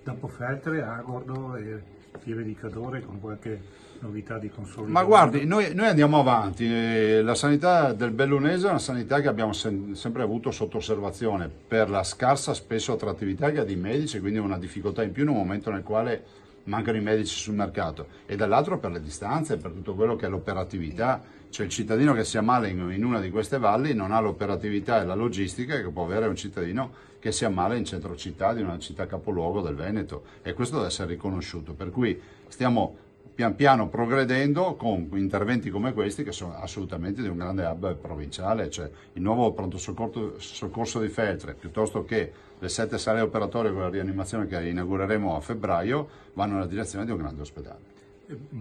dopo Feltre, Agordo e Pieve di Cadore con qualche novità di consolidamento. Ma guardi, noi andiamo avanti, la sanità del Bellunese è una sanità che abbiamo sempre avuto sotto osservazione per la scarsa spesso attrattività che ha di medici, quindi una difficoltà in più in un momento nel quale mancano i medici sul mercato, e dall'altro per le distanze, per tutto quello che è l'operatività, cioè il cittadino che si ammala in una di queste valli non ha l'operatività e la logistica che può avere un cittadino che si ammala in centro città di una città capoluogo del Veneto, e questo deve essere riconosciuto, per cui stiamo pian piano progredendo con interventi come questi che sono assolutamente di un grande hub provinciale, cioè il nuovo pronto soccorso di Feltre, piuttosto che le 7 sale operatorie con la rianimazione che inaugureremo a febbraio, vanno nella direzione di un grande ospedale.